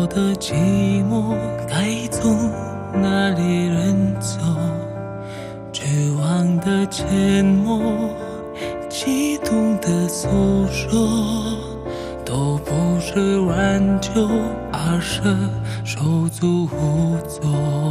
我的寂寞该从哪里人走？绝望的缄默，激动的诉说，都不是挽救，而是手足无措。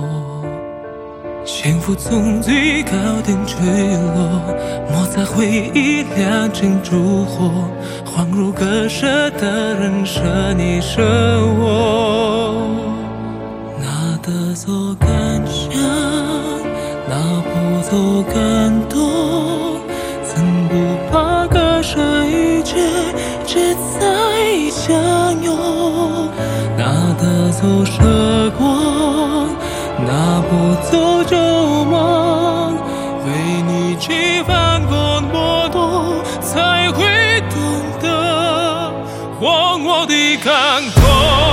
幸福从最高点坠落，莫在回忆亮成烛火，恍如割舍的人舍你舍我。拿得走感想，拿不走感动，怎不怕割舍一切，只在相拥。拿得走时光，拿不走旧梦，为你去翻过波动，才会懂得忘我的感动。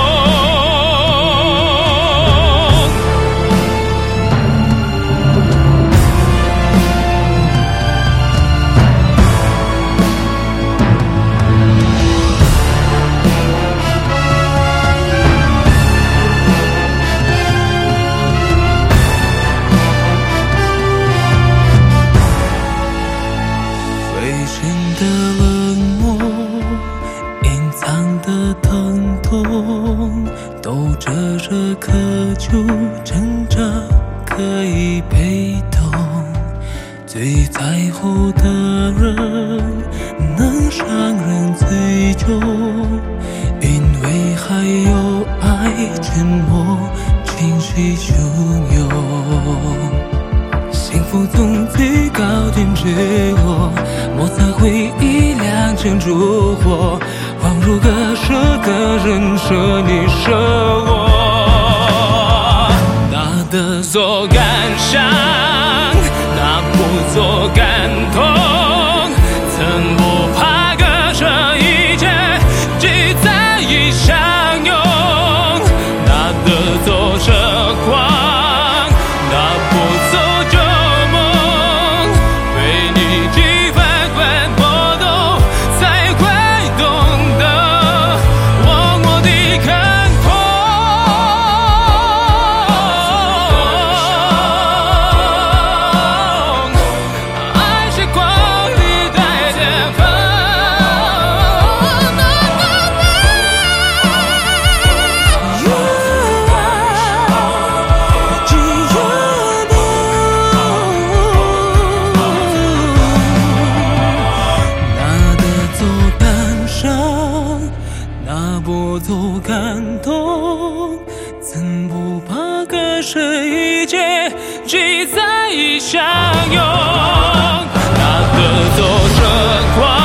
的冷漠，隐藏的疼痛，都遮着渴求，挣扎可以被动。最在乎的人，能伤人最久，因为还有爱沉默，情绪汹涌。幸福从最高点坠落，莫在回忆亮成烛火，恍如割舍的人舍你舍我。拿得走感伤，拿不走感动，曾不怕割舍一切，只在意相拥。拿得走时光，拿不走拿不走感动，怎不怕割舍一切，只在意相拥。拿得走时光。